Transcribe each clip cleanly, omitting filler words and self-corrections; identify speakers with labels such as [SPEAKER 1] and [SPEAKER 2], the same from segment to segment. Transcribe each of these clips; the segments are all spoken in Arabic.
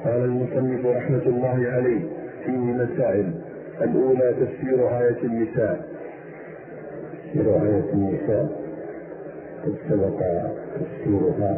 [SPEAKER 1] قال المصنف رحمة الله عليه فيه مسائل. الأولى تفسير آية النساء.
[SPEAKER 2] تفسير آية النساء قد سبق تفسيرها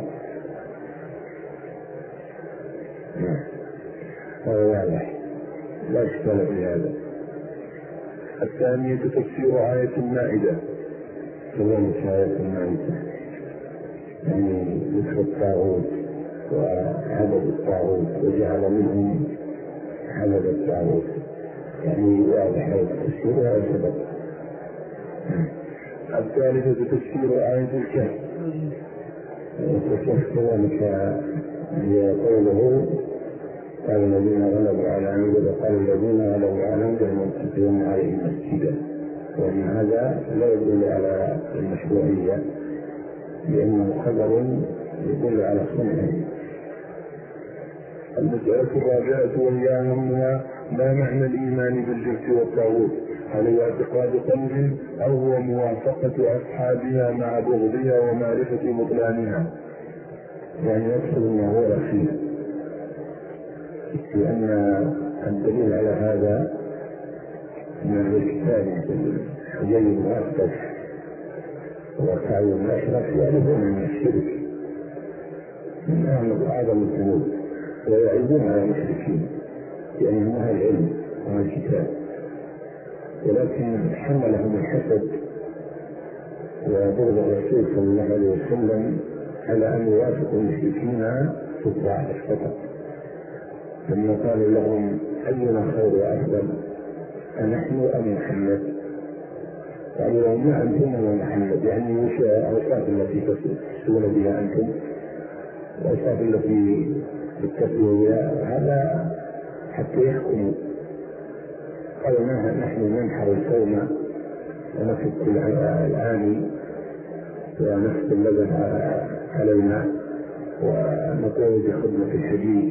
[SPEAKER 2] وهو واضح لا إشكال في هذا.
[SPEAKER 1] الثانية تفسير آية المائدة.
[SPEAKER 2] كذلك آية المائدة يعني ذكر الطاغوت وعبد الطاغوت وجعل منهم عبد الطاغوت، يعني واضح التفسير وهذا سبق.
[SPEAKER 1] الثالثة تفسير آية الكهف.
[SPEAKER 2] الكهف كذلك هي قوله قال الذين غلبوا على أمرهم وقال الذين غلبوا على أمرهم يتخذون عليه مسجدا، وأن هذا لا يدل على المشروعية لأنه خبر يدل على صنعه.
[SPEAKER 1] المسألة الرابعة وهي أهمها ما معنى الإيمان بالجبت والطاغوت؟ هل هو اعتقاد قلب أو هو موافقة أصحابها مع بغضها ومعرفة بطلانها؟
[SPEAKER 2] يعني يقصد أنه هو الأخير، لأن الدليل على هذا من الكتاب حجي بن أخطف وكعب بن أشرف يعرفون من الشرك من أعظم الذنوب ويعيبون على المشركين لأنهم أهل العلم وأهل الكتاب، ولكن حملهم الحسد وبغض الرسول صلى الله عليه وسلم على أن يوافقوا المشركين في الظاهر فقط. لما قال لهم أينا خير وأفضل أنحن أم محمد؟ قالوا لهم ما أنتم ومحمد، يعني وش الأوصاف التي تسألون بها أنتم الأوصاف التي تتبعوا بها؟ هذا حتى يحكموا. قالوا نحن ننحر الصوم ونفك العاني ونفك اللبن على الماء ونقوم بخدمة الحجيج،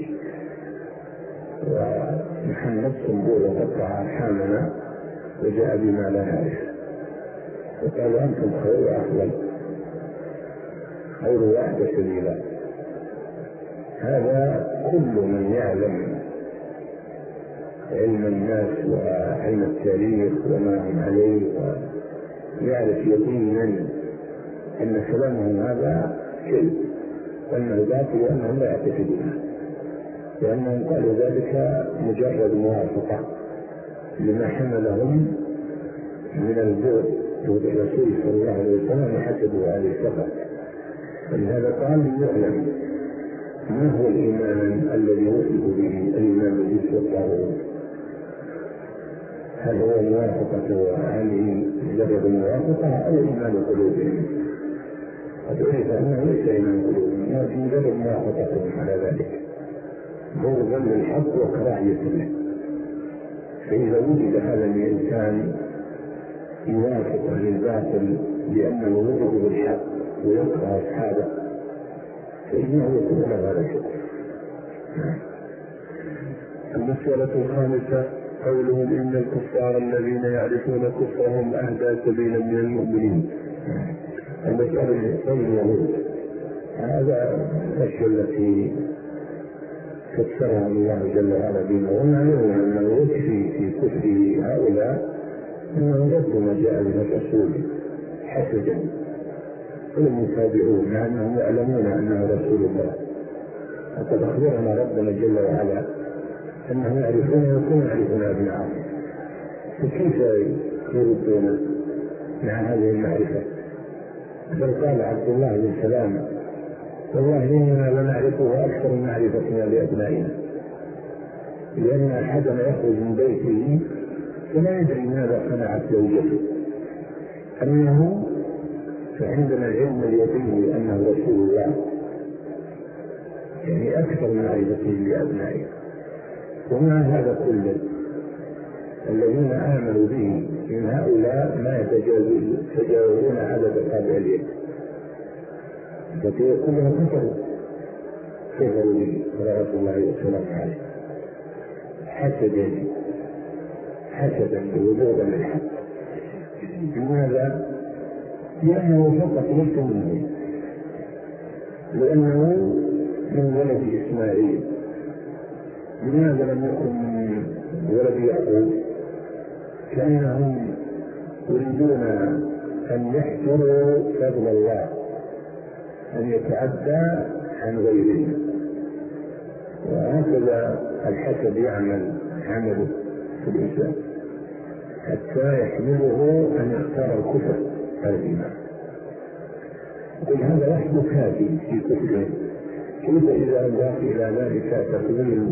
[SPEAKER 2] ومحمد صنبور وقطع أرحامنا وجاء بما لا نعرف. وقالوا أنتم خير وأفضل خير وأحدى سبيلا. هذا كل من يعلم علم الناس وعلم التاريخ وما هم عليه ويعرف يقينا أن كلامهم هذا كذب وأنه باطل وأنهم لا يعتقدونه، لأنهم قالوا ذلك مجرد موافقة لما حملهم من البغض الرسول صلى الله عليه وسلم وحسبوا عليه فقط. ولهذا قال يعلم ما هو الإيمان الذي وصف به الإيمان بالجبت والطاغوت؟ هل هو موافقة هذه مجرد موافقة أو إيمان قلوبهم؟ قد عرف أنه ليس إيمان قلوبهم لكن مجرد موافقتهم على ذلك بغضا للحق وكراهية له. فإذا وجد هذا الإنسان يوافق للباطل لأنه وجد بالحق ويكره أصحابه فإنه يكون له هذا الشكر.
[SPEAKER 1] المسألة الخامسة قولهم إن الكفار الذين يعرفون كفرهم أهدى سبيلا من المؤمنين.
[SPEAKER 2] المسألة اليهود هذا الأشياء التي فسرها الله جل وعلا بما ونعلم أنه يكفي في كفر هؤلاء أنهم ردوا ما جاء من الرسول حسدا ولم يتابعوه مع أنهم يعلمون أنه رسول الله. وقد أخبرنا ربنا جل وعلا أنهم يعرفون ويكون يعرفون أبناءهم، فكيف يردون مع هذه المعرفة؟ بل قال عبد الله بن سلام والله إننا لنعرفه أكثر من معرفتنا لأبنائنا، لأن أحدنا يخرج من بيته ولا يدري ماذا صنعت زوجته، أنه فعندنا العلم اليقيني أنه رسول الله، يعني أكثر من معرفته لأبنائنا. ومع هذا كله الذين آمنوا به من هؤلاء ما يتجاوزون عدد أصابع اليد، التي كلهم كفروا به صلوات الله وسلامه عليه حسدا بوجودا للحق. لماذا؟ لأنه فقط ليس منهم، لأنه من ولد إسماعيل لماذا لم يكن من ولد يعقوب؟ كأنهم يريدون أن يحجروا فضل الله، أن يتعدى عن غيره. وهكذا الحسد يعمل عمله في الإنسان حتى يحمله أن يختار الكفر على الإيمان. قل هذا وحده كافي في كفره، كيف إذا أضاف إلى ذلك تقليل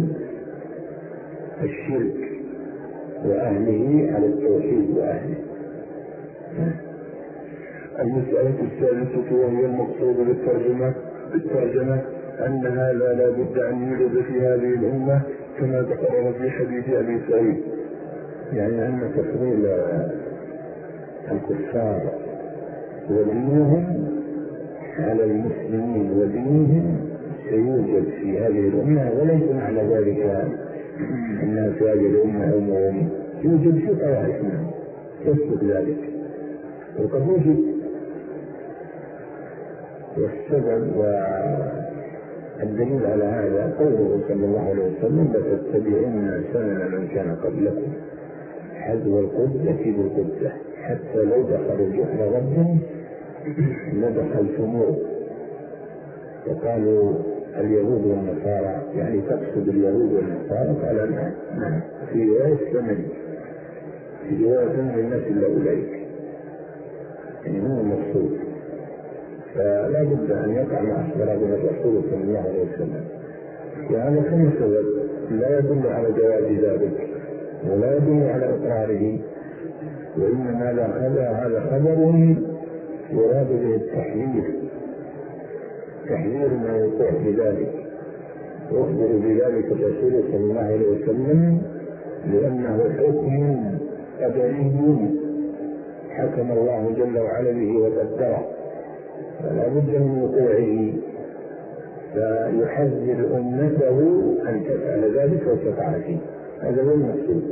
[SPEAKER 2] الشرك وأهله على التوحيد وأهله.
[SPEAKER 1] المسألة الثالثة وهي المقصود بالترجمة أن هذا لا بد أن يوجد في هذه الأمة كما تقرر في حديث أبي سعيد،
[SPEAKER 2] يعني أن تفضيل الكفار ودينهم على المسلمين ودينهم سيوجد في هذه الأمة، وليس معنى ذلك أن في هذه الأمة أمم، يوجد في طوائف منهم تثبت ذلك وقد وجد. والسبب والدليل على هذا قوله صلى الله عليه وسلم: لتتبعن سنن من كان قبلكم حذو القدة بالقدة حتى لو دخلوا جحر ربهم لدخلتموه. وقالوا اليهود والنصارى، يعني تقصد اليهود والنصارى؟ قال نعم، في رواية ثمن، في رواية ثمن الناس إلا أولئك، يعني هو المقصود. فلا بد أن يقع ما أخبر به الرسول صلى الله عليه وسلم، وهذا كم سبب لا يدل على جواز ذلك ولا يدل على إقراره، وإنما هذا خبر يراد به التحذير، تحذير ما يقع بذلك، يخبر بذلك الرسول صلى الله عليه وسلم لأنه حكم قدري حكم الله جل وعلا به وقدره، فلا بد من وقوعه، فيحذر أمته أن تفعل ذلك وتقع فيه. هذا هو المقصود.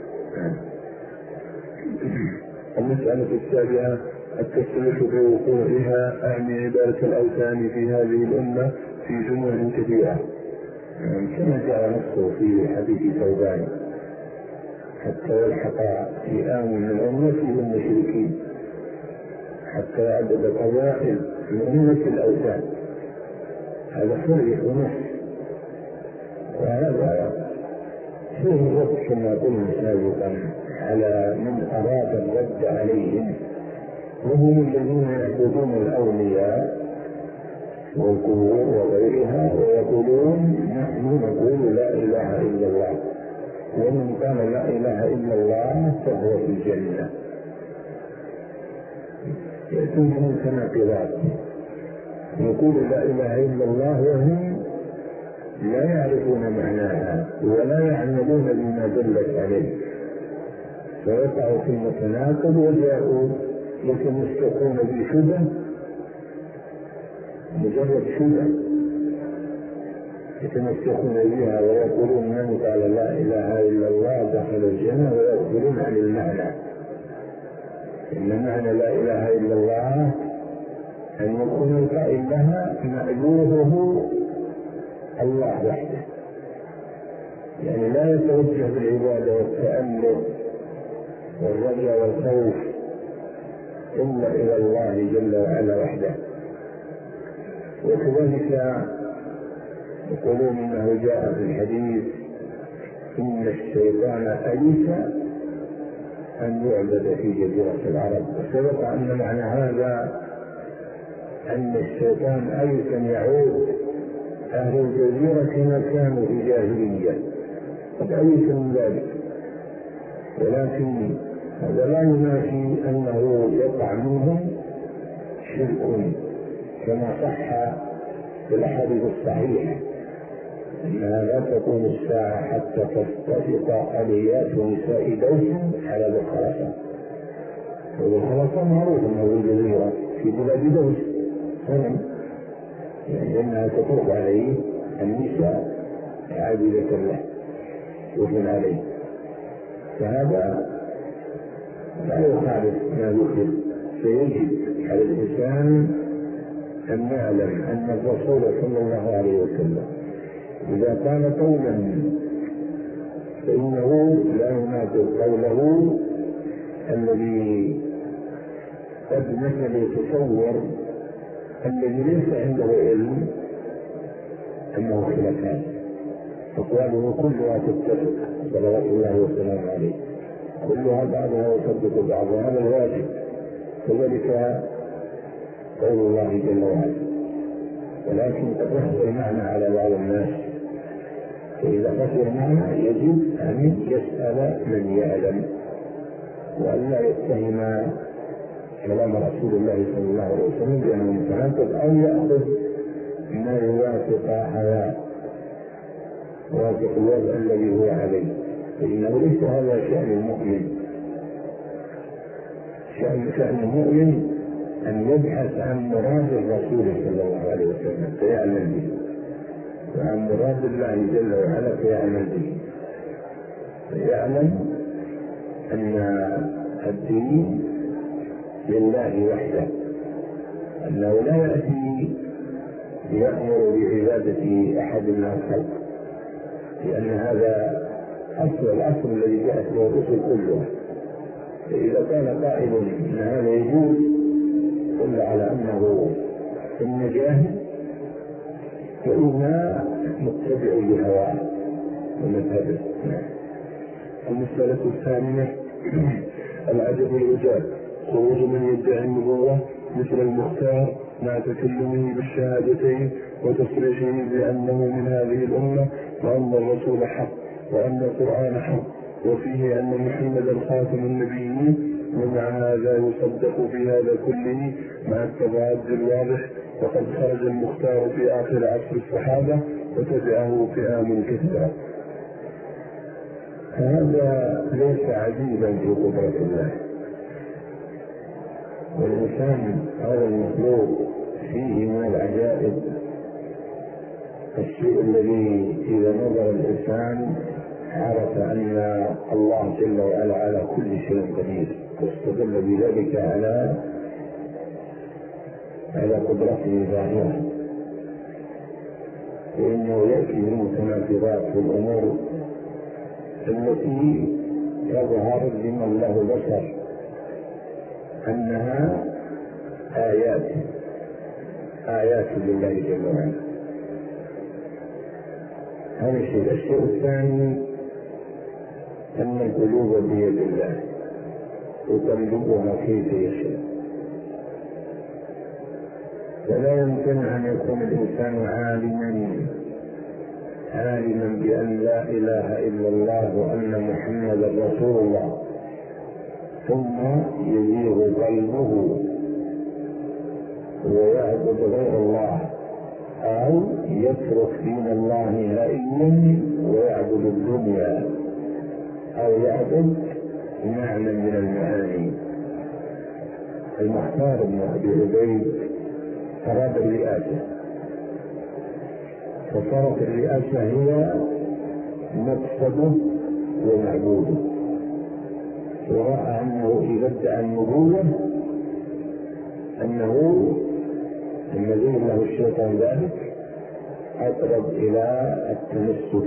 [SPEAKER 1] المسألة السابعة التسليح بوقوعها، أعني عبادة الأوثان في هذه الأمة في جمل كثيرة،
[SPEAKER 2] كما جاء نصه في حديث ثوبان: حتى يلحق فئام من الأمة المشركين حتى يعبد قبائل الأمة الأوثان. هذا صريح ونص، وهذا فيه الرد كما قلنا سابقا على من أراد الرد عليهم، وهم الذين يعبدون الأولياء والقبور وغيرها ويقولون نحن نقول لا إله إلا الله، ومن قال لا إله إلا الله فهو في الجنة. يأتون من تناقضات، يقول لا إله إلا الله وهم لا يعرفون معناها ولا يعملون بما دلت عليه، فيقعوا في المتناقض وجاءوا يتمسكون بشبه، مجرد شبه يتمسكون بها ويقولون من قال لا إله إلا الله دخل الجنة، ويغفلون عن المعنى. إن معنى لا إله إلا الله أن يكون القائل لها مألوهه الله وحده، يعني لا يتوجه بالعبادة والتأمل والرجاء والخوف إلا إلى الله جل وعلا وحده. وكذلك يقولون إنه جاء في الحديث إن الشيطان أيس أن يعبد في جزيرة العرب، وسبق أن معنى هذا أن الشيطان أيس أن يعود أهل الجزيرة كما كانوا في جاهلية، قد أيس من ذلك، ولكن هذا لا ينافي أنه يقع منهم شرك، كما صح في الأحاديث الصحيحة إنها لا تقوم الساعة حتى تتفق آليات نساء دوس على ذي الخراسان. وذي الخراسان معروف أنه الجزيرة في بلاد دوس صنم، يعني إنها تطوف عليه النساء عابدة له يطلن عليه، فهذا لا يخالف ما ذكر. فيجب على الإنسان أن يعلم أن الرسول صلى الله عليه وسلم إذا قال قولا فإنه لا يناسب قوله الذي قد مثل يتصور الذي ليس عنده علم أنه خلافات، أقواله كلها تتفق صلوات الله وسلامه عليه، كلها بعضها يصدق بعضها، هذا الواجب. كذلك قول الله جل وعلا، ولكن قد خفي المعنى على بعض الناس، فإذا خفي المعنى يجب أن يسأل من يعلم وأن لا يتهم كلام رسول الله صلى الله عليه وسلم بأنه متناقض أو يأخذ ما يوافق الوضع الذي هو عليه، فإنه ليس هذا شأن المؤمن. شأن المؤمن أن يبحث عن مراد الرسول صلى الله عليه وسلم فيعمل به، وعن مراد الله جل وعلا فيعمل به، فيعلم أن الدين لله وحده، أنه لا يأتي ليأمر بعبادة أحد من الخلق، لأن هذا الأصل الذي جاءت به الرسل كلها. فإذا كان قائل أن هذا يجوز دل على أنه النجاة، فإنا نتبع لهواه ونذهبه.
[SPEAKER 1] المسألة الثانية العجب العجاب، خروج من يدعي النبوة مثل المختار مع تكلمه بالشهادتين وتصريحه بأنه من هذه الأمة وأن الرسول حق وأن القرآن حق وفيه أن محمدا خاتم النبيين، ومع هذا يصدق في هذا كله مع التضاد الواضح، وقد خرج المختار في آخر عصر الصحابة وتبعه فئام كثيرة.
[SPEAKER 2] هذا ليس عجيبا في قدرة الله، والإنسان هذا المخلوق فيه من العجائب الشيء الذي إذا نظر الإنسان عرف أن الله جل وعلا على كل شيء قدير، واستدل بذلك على قدرته ظاهرة، وإنه يأتي بالمتناقضات في الأمور التي يظهر لمن له بصر أنها آيات لله جل وعلا. هذا الشيء الثاني أن القلوب بيد الله يقلبها كيف يشاء، فلا يمكن أن يكون الإنسان عالما بأن لا إله إلا الله وأن محمدا رسول الله ثم يزيغ قلبه ويعبد غير الله، أو يترك دين الله نائيا ويعبد الدنيا، أو يعبد معنى من المعاني. المختار بن أبي عبيد أراد الرئاسة، فصارت الرئاسة هي مقصده ومعبوده، ورأى أنه إذا ادعى النبوة أنه الذي له الشيطان ذلك أقرب إلى التمسك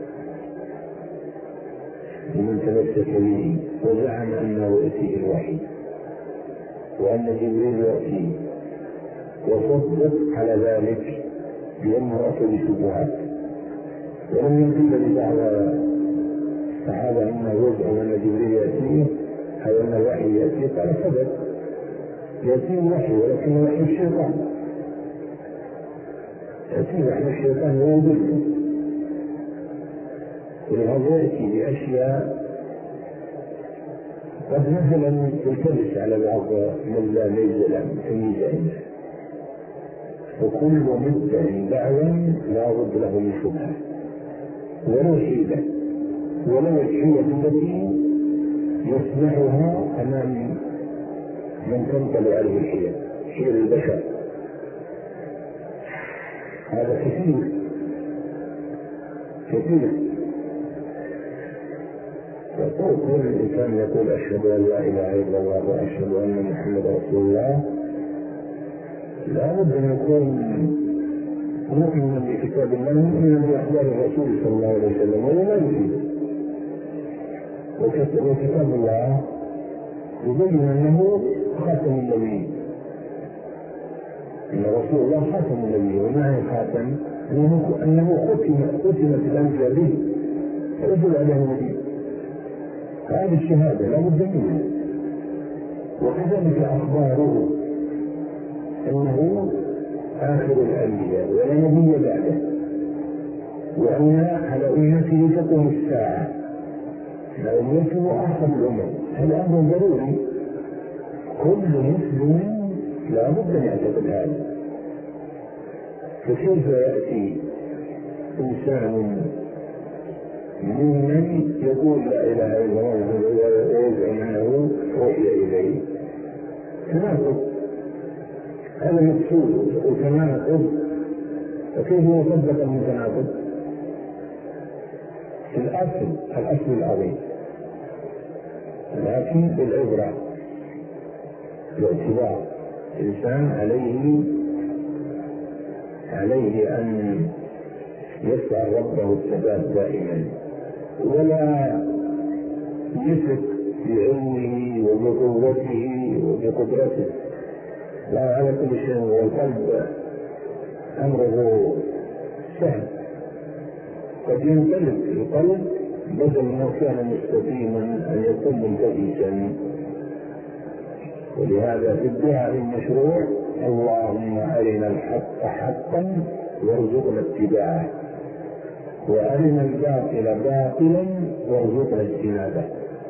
[SPEAKER 2] لمن تمسك به، وزعم أنه يأتيه الوحي وأن جبريل يأتيه، وصدق على ذلك بأنه أتى بشبهات، ولم يكن لبعض الصحابة أنه يزعم أن جبريل يأتيه أو أن الوحي يأتيه، قال صدق يأتيه الوحي ولكن وحي الشيطان، يأتيه وحي الشيطان ويضله، ولهذا يأتي بأشياء قد مثلا تلتبس على بعض من لا ليس له تمييز، وكل مدعي دعوى لا بد له من شبهه ولو حيلة ولو الحيلة التي يصنعها أمام من تنطلع عليه الحيل، حيل البشر، هذا كثير. يقول كل الإنسان يقول أشهد أن لا إله إلا الله وأشهد أن محمدا رسول الله، لا بد أن يكون مؤمنا بكتاب الله، مؤمنا بأخبار الرسول صلى الله عليه وسلم، ولا لا يفيد وكتاب الله يبين أنه خاتم النبي، أن رسول الله خاتم النبي، ومعنى الخاتم أنه ختمت الأنبياء به رسل عليه النبي. هذه الشهادة لا بد منها. وكذلك أخباره أنه آخر الأنبياء ولا نبي بعده، وأن على أمته تقوم الساعة، على أمته آخر الأمم. هذا أمر ضروري، كل مسلم لا بد أن يعتقد هذا. فكيف يأتي إنسان ممن يقول لا إله إلا الله ويزعم أنه أوحي إليه؟ تناقض، هذا مقصود وتناقض. فكيف يصدق المتناقض؟ في الأصل العظيم، لكن بالعبرة بالاعتبار. الإنسان عليه أن يسأل ربه الثبات دائما، ولا يثق بعلمه وبقوته وبقدرته، لا على كل شيء. والقلب أمره سهل، قد ينقلب القلب بدل ما كان مستقيما أن يكون منتهكا. ولهذا في الدعاء المشروع: اللهم أرنا الحق حقا وارزقنا اتباعه، وأرنا الباطل باطلا وارزقنا اجتنابه.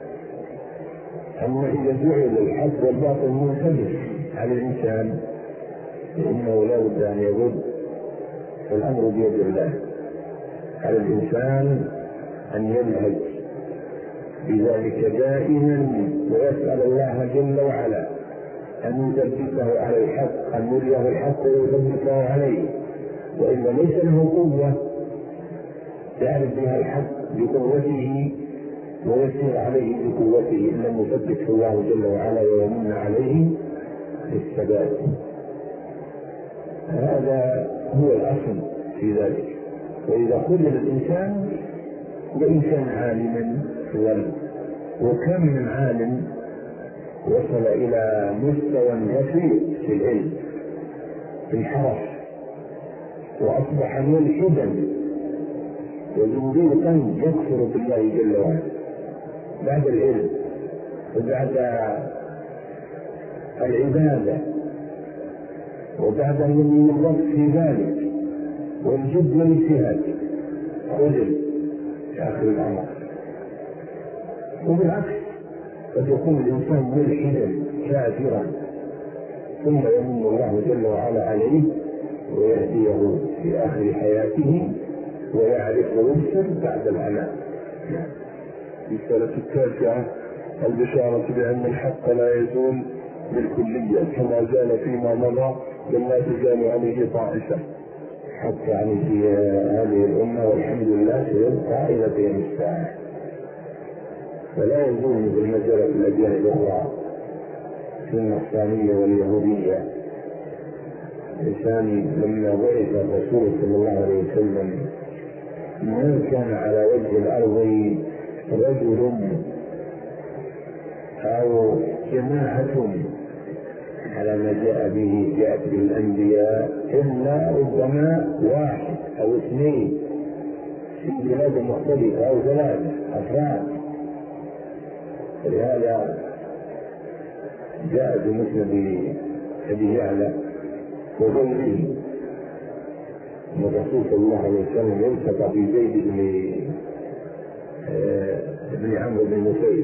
[SPEAKER 2] أما إذا جعل الحق والباطل منتبه على الإنسان فإنه لا بد أن يرد. الأمر بيد الله، على الإنسان أن ينهج بذلك دائما، ويسأل الله جل وعلا أن يثبته على الحق، أن يريه الحق ويثبته عليه. وإلا ليس له قوة يعرف بها الحق بقوته ويسير عليه بقوته، إن لم يثبته الله جل وعلا ويمن عليه بالثبات. هذا هو الأصل في ذلك. وإذا خذل الإنسان وإن كان عالما، وكم من عالم وصل إلى مستوى رفيع في العلم في الحرف، وأصبح ملحدا وزنديقا يكفر بالله جل وعلا بعد العلم وبعد العبادة وبعد أن يضبط في ذلك والجد والاجتهاد خذل في آخر الأمر. وبالعكس قد يكون الإنسان ملحدا كافرا ثم يمن الله جل وعلا عليه ويهديه في آخر حياته ويعرف ويبصر بعد العناء.
[SPEAKER 1] الرسالة التاسعة: البشارة بأن الحق لا يزول بالكلية كما زال فيما مضى، بل لا تزال عليه طائفة.
[SPEAKER 2] حتى يعني في هذه الأمة والحمد لله سيبقى إلى قيام الساعة، فلا يزول مثل ما جرى في الأديان الأخرى في النصرانية واليهودية. الإنسان لما بعث الرسول صلى الله عليه وسلم ما كان على وجه الأرض رجل أو جماعة على ما جاءت به الأنبياء، إلا ربما واحد أو اثنين في بلاد مختلفة أو ثلاثة أفراد. ولهذا جاء بمسند أبي يعلى وغيره أن الرسول صلى الله عليه وسلم التقى في زيد بن عمرو بن نفيل،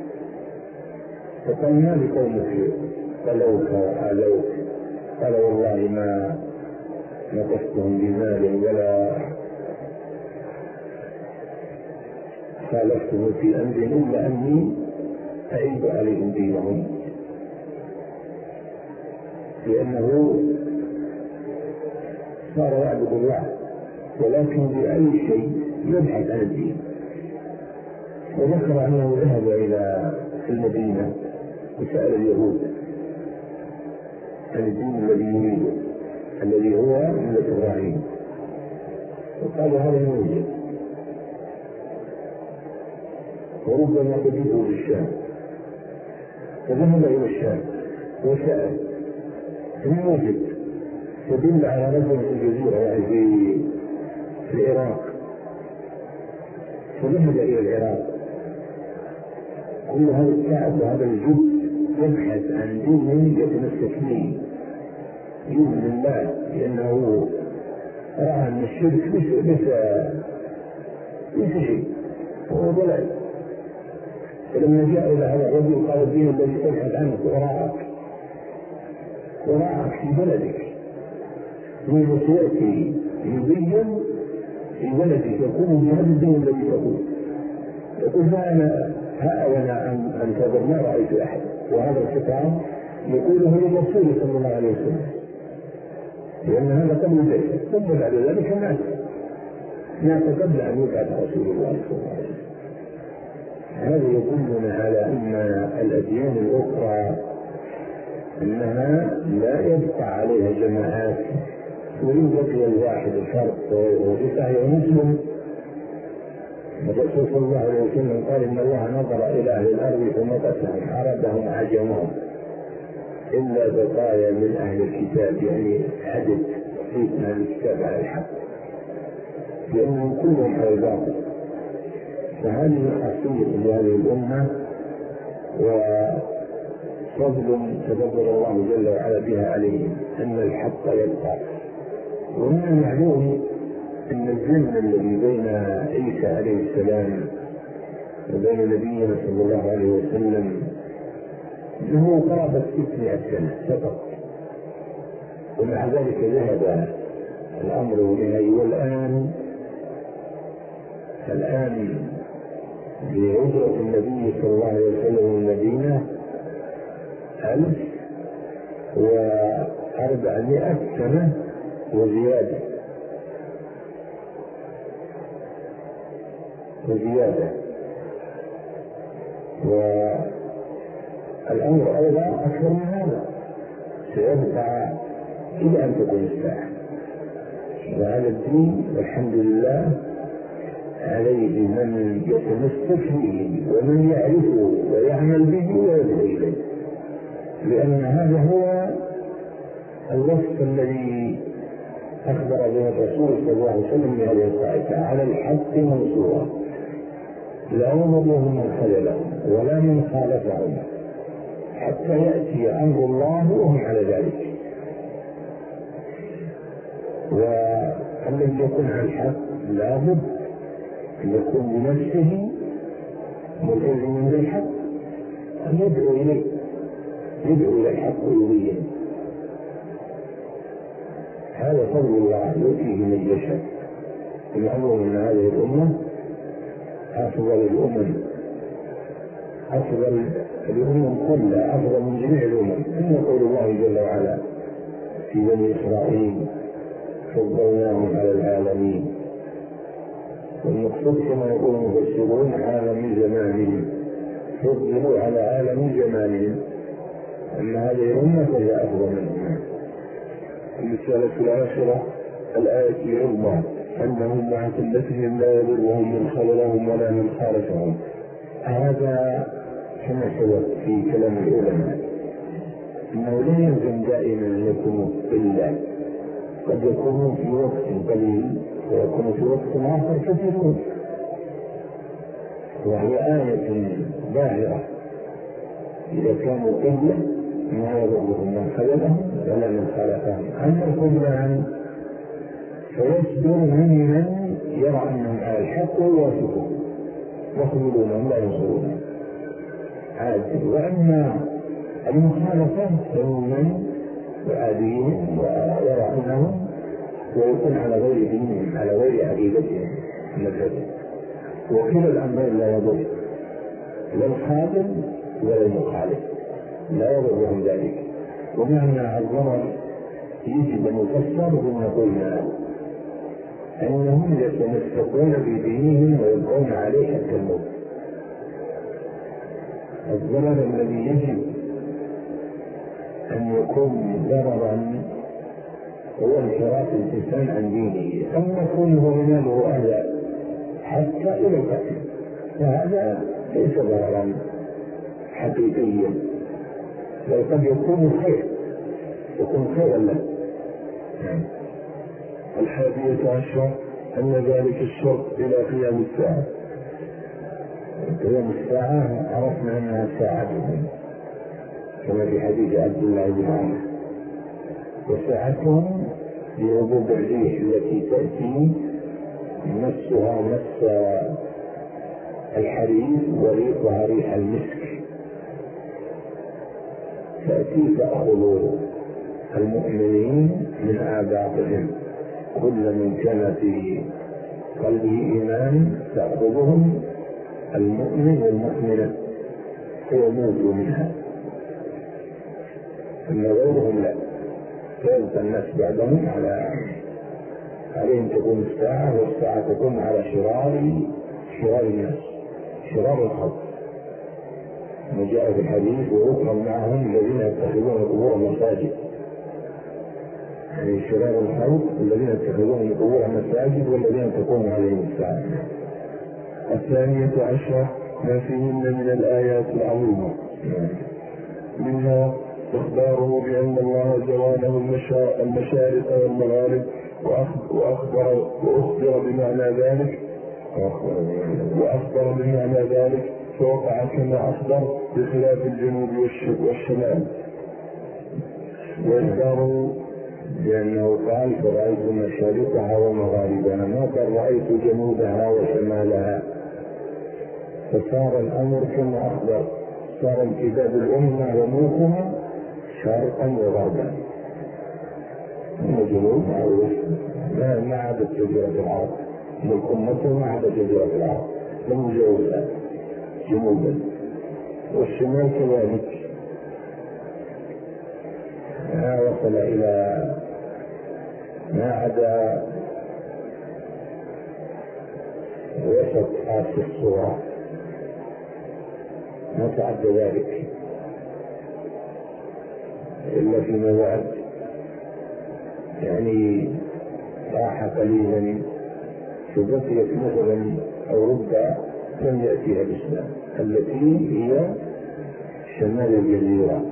[SPEAKER 2] فقال: ما لقومك قلوك وآلوك؟ قال: والله ما نقصتهم بمال ولا خالفتهم في أمر إلا أني أعيد عليهم دينهم، لأنه صار يعبد الله ولكن بأي شيء يبحث عن الدين. وذكر أنه ذهب إلى المدينة وسأل اليهود عن الدين الذي يريده، الذي هو ملة إبراهيم، وقالوا: هذا موجود. وربما تجده بالشام، فذهب إلى الشام وسأل ثم وجد، فدل على رجل في الجزيرة يعني في العراق، فذهب إلى العراق. كل هذا التعب وهذا الجهد يبحث عن دين يتمسك به، دين الله، لأنه رأى أن الشرك ليس شيء، هو ضلال. فلما جاء إلى هذا الرجل قال الدين الذي تبحث عنه وراءك في بلدك، منذ سيأتي يبين في بلدك يكون بهذا الدين الذي يقول أنا أنتظر ما رأيت أحد. وهذا الخطاب يقوله للرسول صلى الله عليه وسلم، لأن هذا قبل ذلك، ثم بعد ذلك مات قبل أن يبعث رسول الله صلى الله عليه وسلم. هذا يدلنا على أن الأديان الأخرى أنها لا يبقى عليها جماعات، ويوجد الواحد الفرد. وفي صحيح مسلم الرسول صلى الله عليه وسلم قال إن الله نظر إلى أهل الأرض فمقتهم عربهم عجمهم إلا بقايا من أهل الكتاب، يعني عدد بسيط من أهل الكتاب على الحق، لأنهم كلهم على الباطل. فهذه خاصية لهذه الأمة وفضل تفضل الله جل وعلا بها عليهم، أن الحق يبقى. ومن المعلوم أن الزمن الذي بين عيسى عليه السلام وبين نبينا صلى الله عليه وسلم له قرابة 600 سنة فقط، ومع ذلك ذهب الأمر إليه. والآن بهجرة النبي صلى الله عليه وسلم المدينة 1400 سنة وزيادة. والأمر أيضا أكثر من هذا، سيبقى إلى أن تكون الساعة. وهذا الدين والحمد لله عليه من يتمسك به ومن يعرفه ويعمل به ويدعو إليه، لأن هذا هو الوصف الذي أخبر به الرسول صلى الله عليه وسلم بهذه القاعدة: على الحق منصورا لا يضرهم من خذلهم ولا من خالفهم حتى يأتي أمر الله وهم على ذلك. والذي يكون على الحق لابد أن يكون بنفسه ملتزما بالحق، أن يدعو إلى الحق ويبين. هذا فضل الله يؤتيه من يشاء. المعلوم أن هذه الأمة أفضل الأمم كلها، أفضل من جميع الأمم. إن قول الله جل وعلا في بني إسرائيل: فضلناهم على العالمين. والمقصود كما يقول المفسرون عالم زمانهم، فضلوا على عالم زمانهم، أن هذه الأمة فهي أفضل منهم.
[SPEAKER 1] المسألة العاشرة: الآية العظمى أنهم مع قلتهم لا يضرهم من خذلهم ولا من خالفهم.
[SPEAKER 2] هذا كما سبق في كلام العلماء أنه لا يلزم دائما أن يكونوا قلة، قد يكونوا في وقت قليل ويكون في وقت آخر كثيرون، وهي آية ظاهرة. إذا كانوا قلة ما يضرهم من خذلهم ولا من خالفهم. أما الخذلان فيصدر ممن يرى أنهم على الحق ويوافقون يخذلونهم لا ينصرونهم عادل. وأما المخالفة فمن يعاديهم ويرى أنهم ويكون على غير دينهم على غير عقيدتهم المذهبية. وكلا الأمرين لا يضر، لا الخاذل ولا المخالف لا يضرهم ذلك. ومعنى الضرر يجب أن يفسر بما قلنا، أنهم يتمسكون بدينهم ويبقون عليه حتى الموت. الضرر الذي يجب أن يكون ضررا هو انحراف الإنسان عن دينه، أما كونه يناله أذى حتى إلى القتل فهذا ليس ضررا حقيقيا، بل قد يكون خيرا له.
[SPEAKER 1] 11 أن ذلك الشرط إلى قيام الساعة.
[SPEAKER 2] قيام الساعة عرفنا أنها ساعة كما في حديث عبد الله بن عمر، وساعتهم بهبوب الريح التي تأتي مسها مس الحرير وريقها ريح المسك، تأتي تأخذ المؤمنين من آبائهم، كل من كان في قلبه إيمان تأخذهم المؤمن والمؤمنة فيموتوا منها، أما غيرهم لا، فيبقى الناس بعدهم عليهم تكون الساعة، والساعة تكون على شرار الناس، شرار الخلق. جاء في الحديث ويكرم معهم الذين يتخذون القبور مساجد، يعني شرار الخلق الذين يتخذون القبور مساجد والذين تقوم عليهم الساعة.
[SPEAKER 1] 12 ما فيهن من الآيات العظيمة، منها إخباره بأن الله جواله المشارق والمغارب، وأخبر بمعنى ذلك فوقع كما أخبر بخلاف الجنوب والشمال.
[SPEAKER 2] وإخباره بأنه قال فرأيت مشارقها ومغاربها، ما قال رأيت جنوبها وشمالها، فصار الأمر كما أخبر، صار امتداد الأمة وملكها شرقا وغربا، من جنوب معروف ما عدا جزيرة العرب، ملك أمته ما عدا جزيرة العرب لم يجوزها جنوبا، والشمال كذلك ما وصل إلى ما عدا وسط آسيا الصورة ما تعد ذلك إلا فيما بعد، يعني راح قليلا، فبقيت مثلا أوروبا لم يأتيها الإسلام التي هي شمال الجزيرة،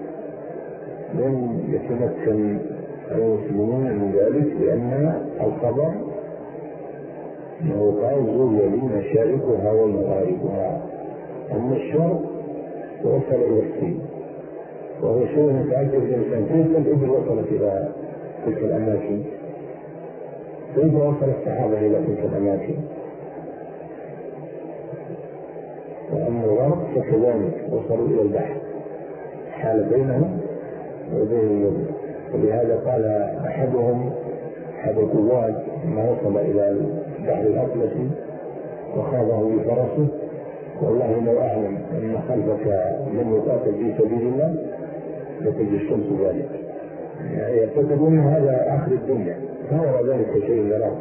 [SPEAKER 2] لم يتمكن المسلمون من ذلك، لأن الخبر أنه قال زوجة لي مشارقها ومغاربها، أما الشرق وصل إلى الصين، وهو شيء متعجب الإنسان، كيف الإبل وصلت إلى تلك الأماكن؟ كيف وصل الصحابة إلى تلك الأماكن؟ وأما الغرب فكذلك وصلوا إلى البحر، حال بينهم وبين اليمن، ولهذا قال أحد القواد ما وصل إلى البحر الأطلسي وخاضه بفرسه، والله لو أعلم أن خلفك من يقاتل في سبيل الله لتجد الشمس ذلك، يعني يعتقدون هذا آخر الدنيا، فهو ذلك شيء يراه.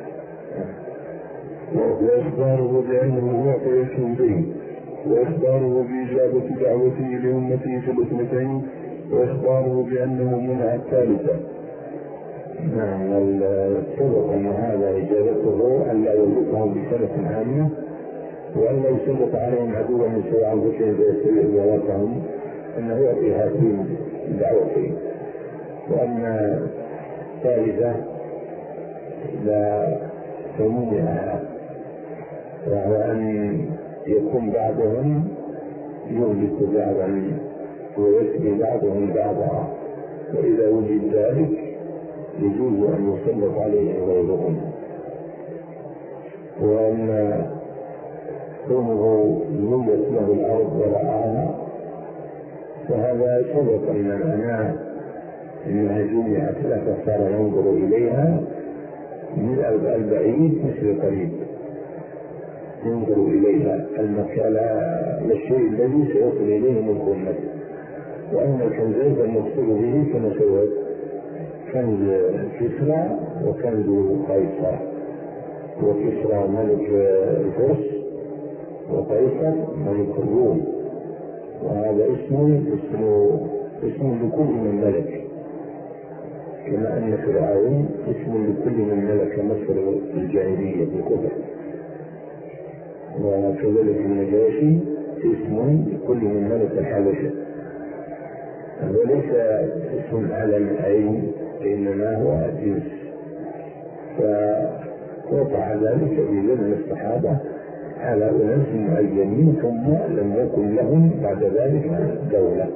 [SPEAKER 1] وإخباره بأنه يعطي الشمسين، وإخباره بإجابة دعوته لأمته في الاثنتين، وإخباره بأنه منع الثالثة.
[SPEAKER 2] نعم، السبب أن هذا إجابته أن لا يلقهم بسنة عامة، وأن لا يسلط عليهم عدوا من سوء أنفسهم فيستوي إجابتهم، أنه يعطي هاتين الدعوتين. وأن الثالثة لا تمنعها، وهو أن يكون بعضهم يهلك بعضا ويسقي بعضهم بعضا، وإذا وجد ذلك يجوز أن يسلط عليه غيرهم. وأن كونه زوجت له الأرض ورعاها فهذا سبق أن معناه إنها جمعت له فصار ينظر إليها من البعيد مثل القريب، ينظر إليها المكان للشيء الذي سيصل إليه من أمته. وأن الكنزين المقصود به كما سوت كنز كسرى وكنز قيصر، وكسرى ملك الفرس وقيصر ملك الروم، وهذا اسم لكل من ملك، كما أن فرعون اسم لكل من ملك مصر الجاهلية بالكفر. وكذلك النجاشي اسم لكل من ملك الحبشة، وليس اسم على العين إنما هو جنس، فوقع ذلك في ذهن الصحابة على أناس معينين ثم لم يكن لهم بعد ذلك دولة.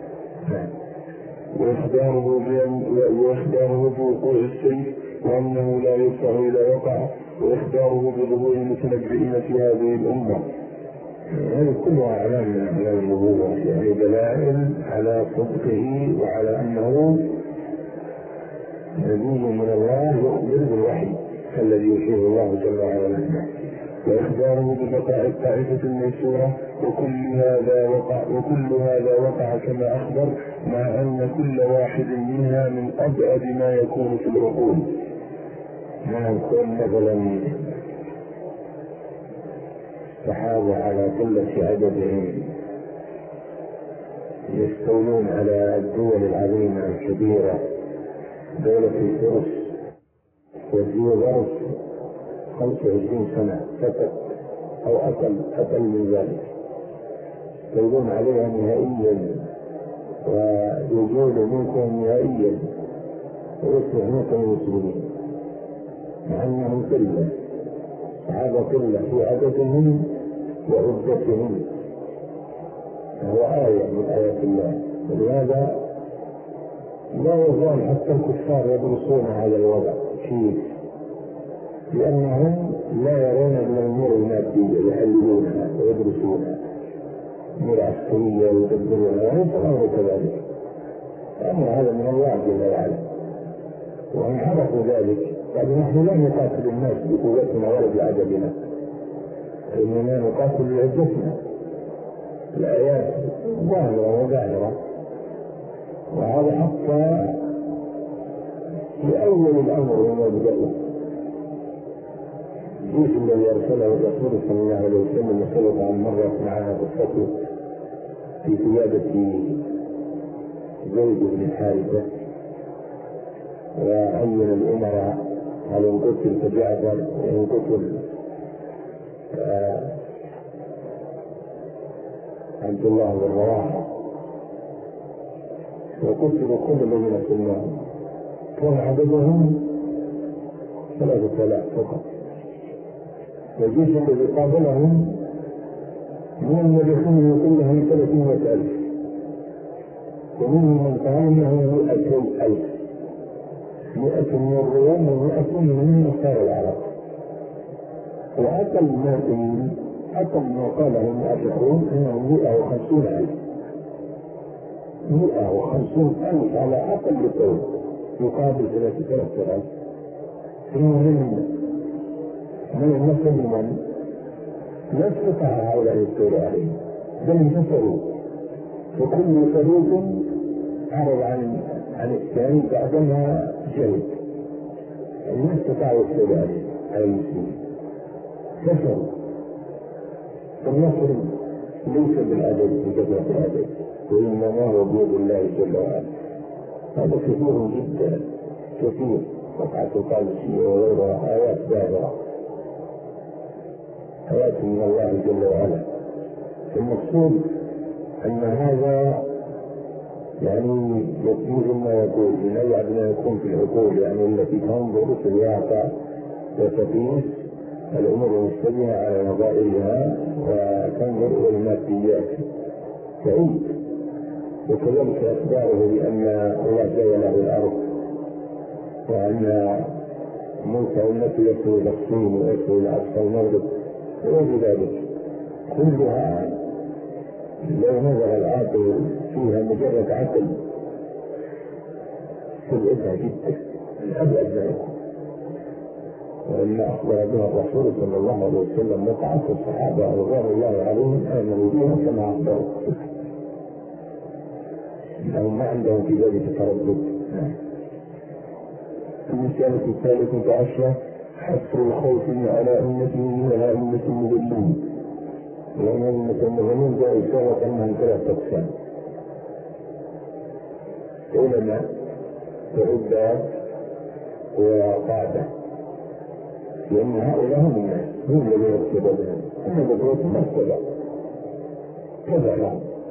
[SPEAKER 1] وإخباره بوقوع السيف وأنه لا يدفع إذا وقع، وإخباره بظهور المتنبئين في هذه الأمة.
[SPEAKER 2] هذه كلها أعلام من أعلام النبوة، يعني دلائل على صدقه وعلى أنه نبي من الله يخبر بالوحي الذي يشير الله جل وعلا له.
[SPEAKER 1] وإخباره ببقاء الطائفة الميسورة، وكل هذا وقع كما أخبر، مع أن كل واحد منها من أبعد ما يكون في العقول.
[SPEAKER 2] ما يكون مثلا الصحابة على قلة عددهم يستولون على الدول العظيمة الكبيرة، دولة الفرس وفي ظرف 25 سنة فقط أو أقل من ذلك يستولون عليها نهائيا ويزول منكم نهائيا ويصبح منكم المسلمين، مع أنهم قلة، صحابة قلة في عددهم وعدتهم، هو آية من آيات الله. ولهذا لا يزال حتى الكفار يدرسون هذا الوضع كيف، لأنهم لا يرون من الأمور المادية يحللونها ويدرسونها، أمور عسكرية ويدبرونها ويفعلون كذلك. أمر هذا من الله جل وعلا، وإن عرفوا ذلك قالوا نحن لا نقاتل الناس بقوتنا ولا بعددنا، إننا نقاتل بعدتنا. الآيات ظاهرة وظاهرة، وهذا حتى في أول الأمر لما بدأوا الجيش الذي أرسله الرسول صلى الله عليه وسلم سبق عن مرة معها قصته في قيادة زيد بن حارثة، وعين الأمراء على إن قتل فجعفر وإن قتل عبد الله بن رواحة، وقتلوا كل الذين قتلناهم، كان عددهم 3000 فقط، والجيش الذي قابلهم من المدخلين كلهم 300,000، ومنهم من قال انه 100,000 100 من الروم و100 من نصارى العرب. وأقل ما قاله المؤرخون انهم 150,000 150,000 على أقل قول يقابل 3,000. ثم من النصر من لا استطاع هؤلاء يذكروا عليه، بل انتصروا، وكل فريق عرض عن الثاني بعدما جهد، ما استطاعوا يذكروا على المسلمين، كسروا. النصر ليس بالعدد بكثرة العدد، وإنما هو بيد الله جل وعلا. هذا كثير جدا، كثير، وقعة القادسية وغيرها آيات ظاهرة، آيات من الله جل وعلا. المقصود أن هذا يعني مثل ما يقول من أبعد ما يكون في العقول، يعني التي تنظر في الواقع وتقيس الأمور المشتبهة على نظائرها وتنظر إلى الماديات تعيد. وكذلك أخباره بأن الله جعل له الأرض، وأن ملك أمته يصل إلى الصين ويصل إلى أقصى المغرب وغير ذلك، كلها لو نظر العاقل فيها مجرد عقل تبعدها جدا الأبعد ما يكون. وإلا أخبر بها الرسول صلى الله عليه وسلم وقعت الصحابة رضوان الله عليهم آمنوا بها كما أخبروا، إنهم ما عندهم في ذلك تردد.
[SPEAKER 1] المسألة 13 حصر الخوف على أمته ولا أمة المذلين.
[SPEAKER 2] لأن أمة المذلين جاءوا سبق أنهم 3 أقسام: علماء وعباد وقادة، لأن هؤلاء هم الناس، مو الذي يرتبى بهم، هم بدرس مرتبة كذا.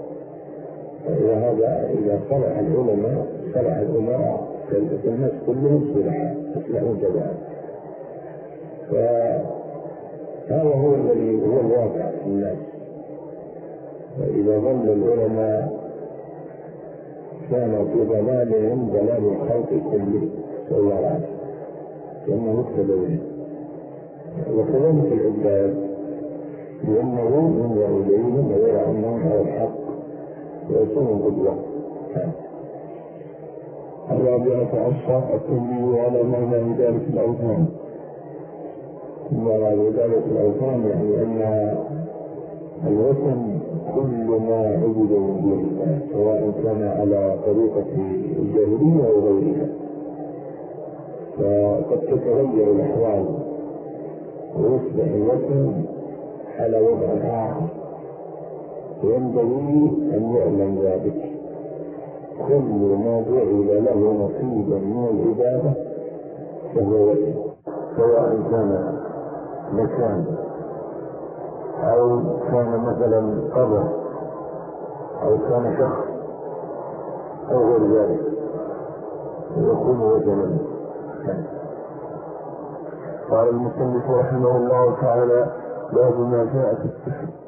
[SPEAKER 2] وهذا إذا صلح العلماء صلح الأمراء، فالناس كلهم صلحاء يصلحون كذلك. فهذا هو الذي هو الواقع في الناس. وإذا ظل العلماء كان في ضلالهم ضلال الخلق كله سواء كما متبعين. وكذلك العباد لأنه ينظر إليهم ويرى أنهم على الحق ويكون قدوة.
[SPEAKER 1] الرابعة عشر التنبيه على معنى عبادة الأوثان.
[SPEAKER 2] معنى عبادة الأوثان يعني أن الوثن كل ما عبد من دون الله، سواء كان على طريقة الجاهلية أو غيرها. فقد تتغير الأحوال ويصبح الوثن على وضع آخر، وينبغي أن يعلم ذلك. كل ما جعل له نصيبا من العبادة فهو وثن، سواء كان مكان أو كان مثلا قبر أو كان شخص أو غير ذلك، يكون وثنا.
[SPEAKER 1] قال المصنف رحمه الله تعالى: باب ما جاء في السحر.